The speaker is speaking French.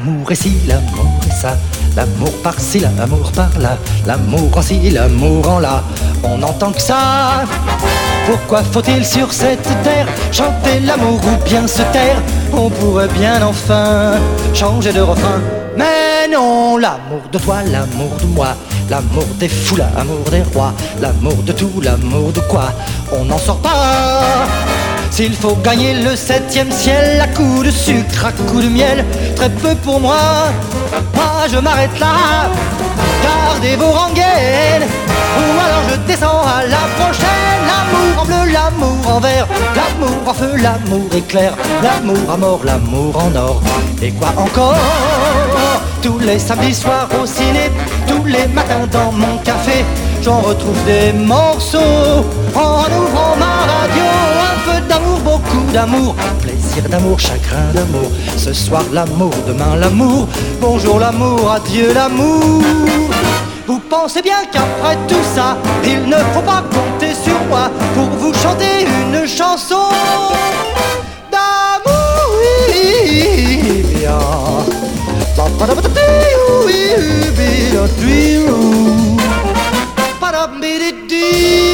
L'amour est ci, l'amour est ça, l'amour par-ci, l'amour par-là, l'amour en ci, l'amour en là, on n'entend que ça. Pourquoi faut-il sur cette terre chanter l'amour ou bien se taire? On pourrait bien enfin changer de refrain. Mais non, l'amour de toi, l'amour de moi, l'amour des fous, l'amour des rois, l'amour de tout, l'amour de quoi? On n'en sort pas. S'il faut gagner le 7e ciel à coups de sucre, à coups de miel, très peu pour moi. Moi je m'arrête là, gardez vos rengaines, ou alors je descends à la prochaine. L'amour en bleu, l'amour en vert, l'amour en feu, l'amour éclair, l'amour à mort, l'amour en or. Et quoi encore? Tous les samedis soirs au ciné, tous les matins dans mon café, j'en retrouve des morceaux en ouvrant ma radio. Un peu d'amour, beaucoup d'amour, plaisir d'amour, chagrin d'amour. Ce soir l'amour, demain l'amour, bonjour l'amour, adieu l'amour. Vous pensez bien qu'après tout ça, il ne faut pas compter sur moi pour vous chanter une chanson d'amour, oui, bien. Ba-ba-da-ba-da-dee, oui, bien,